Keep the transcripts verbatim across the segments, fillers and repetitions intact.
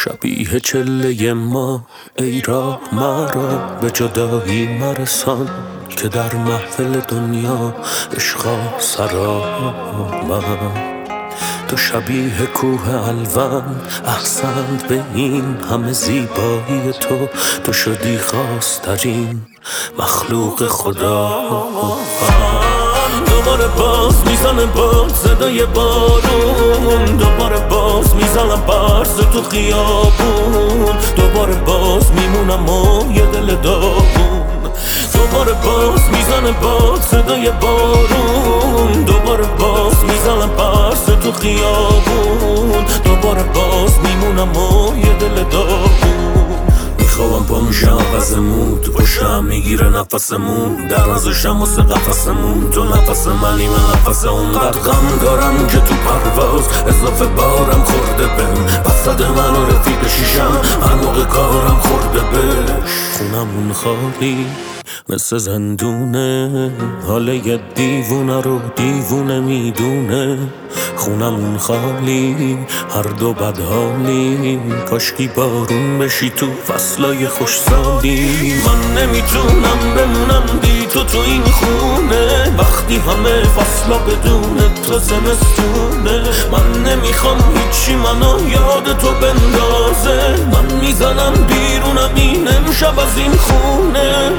شبیه چله ما ای راه مرا به جدایی مرسان که در محفل دنیا عشقا سرا من. تو شبیه کوه الوان احسنت به این همه زیبایی تو، تو شدی خواسترین مخلوق خدا. دوباره باز میزنه باد صدای بارون، دوباره باز میزنم برس تو خیابون، دوباره باز میمونم و یه دل داغون. دوباره باز میزنه باد صدای بارون، دوباره باز میزنم برس تو خیابون، دوباره باز میمونم و یه دل داغون. میخوام پا میشم عوض مود، پشتم میگیره نفسمون، در نزشم واسه قفسمون، تو نفس منی من نفس اون. قد غم دارم که تو پرواز اضافه بارم خورده بهم، وسط من و رفیق شیشم هر موقع کارم خورده بهش. خونمون خالی مثل زندونه، حاله یه دیوونه رو دیوونه میدونه. خونمون خالی هر دو بدحالی، کاشکی بارون بشی تو فصلای خوشسالی. من نمیتونم بمونم بی تو تو این خونه، وقتی همه فصلا بدون تو زمستونه. من نمیخوام هیچی منو یاد تو بندازه، من میزنم بیرونم این امشب از این خونه.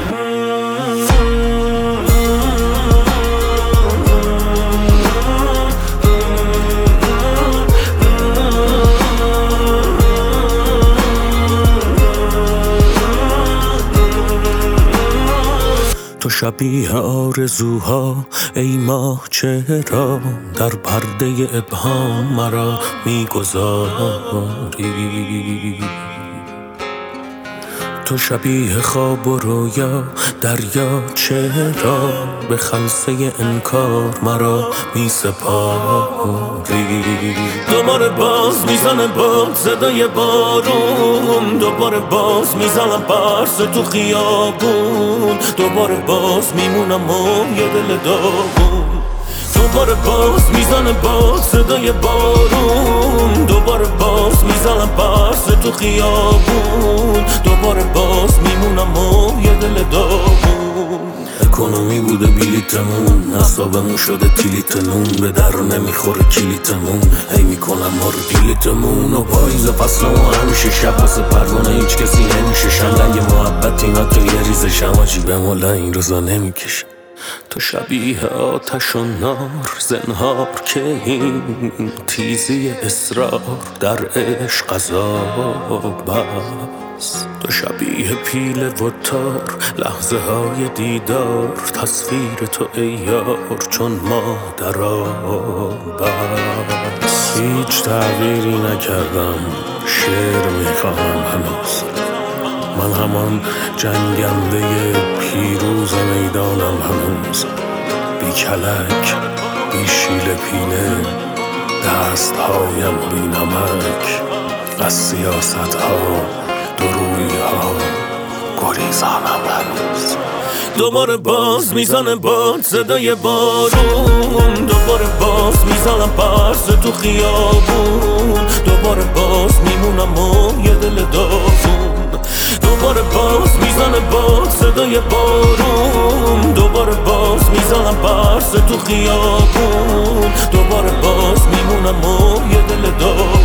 تو شبیه آرزوها ای ماه چرا در پرده ابهام مرا میگذاری. تو شبیه خواب و رویا دریا چرا به خلسه انکار مرا می سپاری. دوباره باز میزنه باد صدای بارون، دوباره باز میزنم برس تو خیابون، دوباره باز میمونم و یه دل داغون. دوباره باز میزنه باد صدای بارون، دوباره باز میزنم برس تو خیابون، دوباره باز میمونم و یه دل داغون. اکونومی بوده بلیتمون، حسابمون شده کلیتمون، به در نمیخوره کلیتمون، هی میکنم ما رو دیلیتمون. و پاییز فصلمون همیشه شب واسه پروانه هیچ کسی نمیشه شن، یه محبت اینا تو یه ریزشم آجی به مولا این روزا نمیکشه. تو شبیه آتش و نار زنهار که این تیزی اصرار در عشق عذاب است. تو شبیه پیله و تار لحظه های دیدار، تصویر تو ای یار چون ما در آب است. هیچ تغییری نکردم شعر میخواهم هنوز، من همان جنگنده پیروز میدانم هنوز. بی کلک بی شیل پینه دست هایم بی نمک، از سیاست ها دروی ها گریزانم هنوز. دوباره باز میزنه باد صدای بارون، دوباره باز میزنم برس تو خیابون، دوباره باز میمونم و یه دل داغون. دوباره باز میزنه باد صدای بارون، دوباره باز میزنم برس تو خیابون، دوباره باز میمونم و یه دل داغون.